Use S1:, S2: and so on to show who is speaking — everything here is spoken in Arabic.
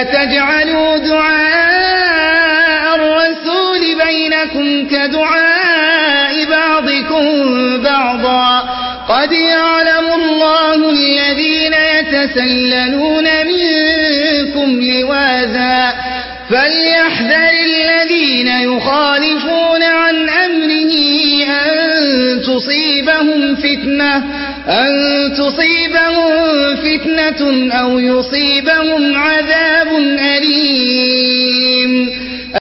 S1: لا تجعلوا دعاء الرسول بينكم كدعاء بعضكم بعضا قد يعلم الله الذين يتسللون منكم لواذا فليحذر الذين يخالفون عن أمره أن تصيبهم فتنة أو يصيبهم عذاب أليم